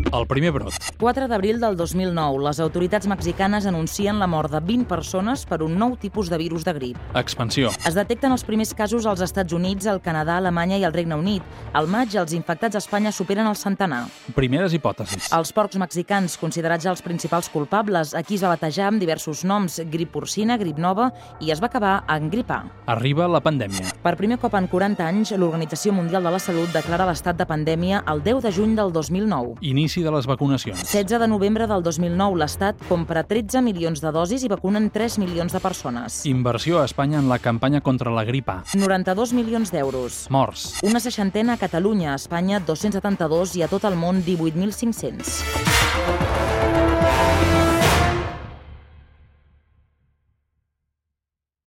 El primer brot. 4 d'abril del 2009, les autoritats mexicanes anuncien la mort de 20 persones per un nou tipus de virus de grip. Expansió. Es detecten els primers casos als Estats Units, al Canadà, Alemanya i el Regne Unit. Al maig, els infectats a Espanya superen el centenar. Primeres hipòtesis. Els porcs mexicans, considerats els principals culpables, aquí es va batejar amb diversos noms, grip porcina, grip nova, i es va acabar en grip A. Arriba la pandèmia. Per primer cop en 40 anys, l'Organització Mundial de la Salut declara l'estat de pandèmia el 10 de juny del 2009. Inici de les vacunacions. 16 de novembre del 2009, l'Estat compra 13 milions de dosis i vacunen 3 milions de persones. Inversió a Espanya en la campanya contra la grip A. 92 milions d'euros. Morts. Una seixantena a Catalunya, a Espanya 272 i a tot el món 18.500.